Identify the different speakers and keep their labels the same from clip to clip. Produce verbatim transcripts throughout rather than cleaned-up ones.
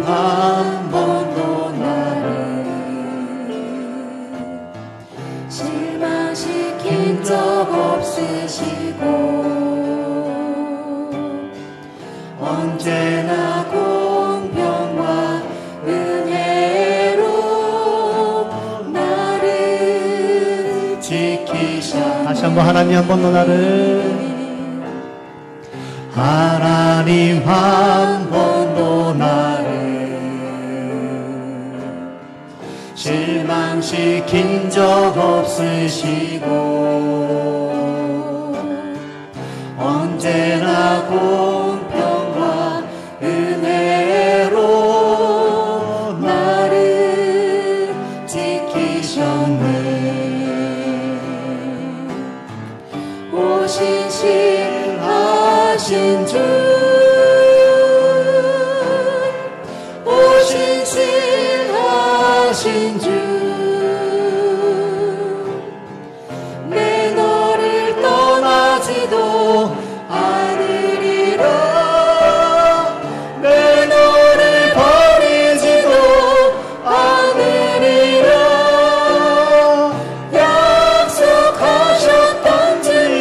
Speaker 1: 한 번도 나를 실망시킨 적 없으시고 언제나 공평과 은혜로 나를 지키셨네.
Speaker 2: 다시 한번 하나님 한 번 더 나를
Speaker 1: 하나님 한 번도 나를 실망시킨 적 없으시고 언제나 공평과 은혜로 나를 지키셨네. 오신 신하신 주 오신 신하신 주 내 너를 떠나지도 않으리라 내 너를 버리지도 않으리라 약속하셨던 주님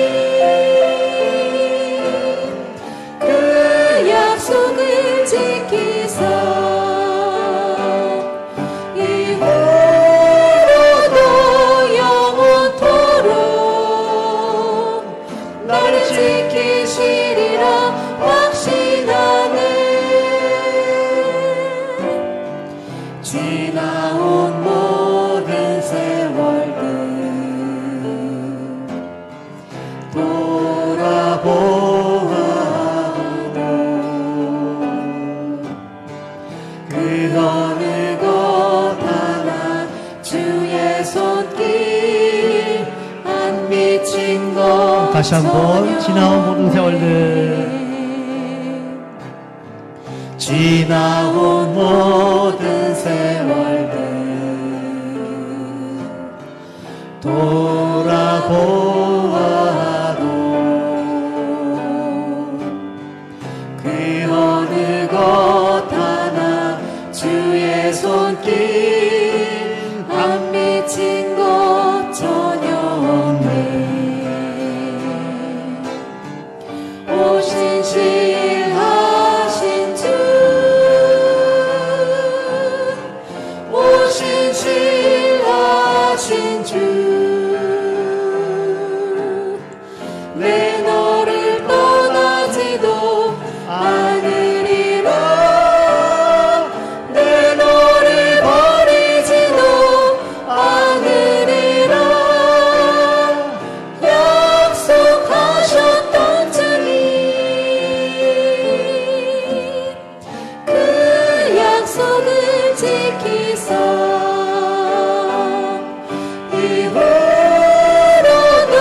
Speaker 1: 그 약속을 지키사 이후로도 영원토록 나를 지키시리라 확신하네. 지나온 모든 세월들 돌아보아도 그 어느 것 하나 주의 손길 안 미친 것
Speaker 2: 다시 한번 지나온 모든 세월들
Speaker 1: 지나온 모든 세월들 돌아보아도 그 어느 것 하나 주의 손길 안 미친 것 전혀 없네. 오신 신하신 주 오신 신하신 주 내 너를 떠나지도 않으리라 내 너를 버리지도 않으리라 약속하셨던 주님 그 약속을 지키사 이후로도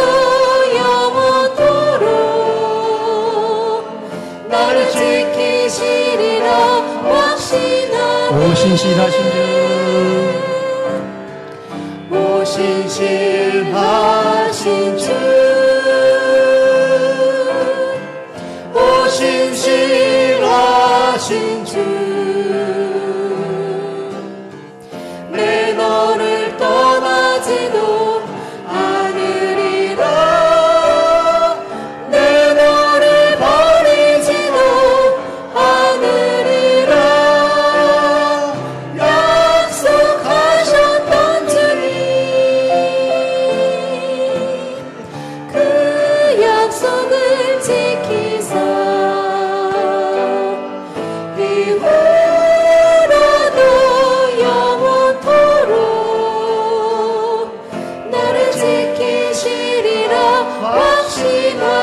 Speaker 1: 영원토록 나를 지키시리라 확신하네.
Speaker 2: 오신 신하신 주
Speaker 1: 오신 신하신 주 오신 신하신 주 내 너를 떠나지도 않으리라 내 너를 버리지도 않으리라 약속하셨던 주님 그 약속을 지키사 이후로도 영원토록 나를 지키시리라 확신하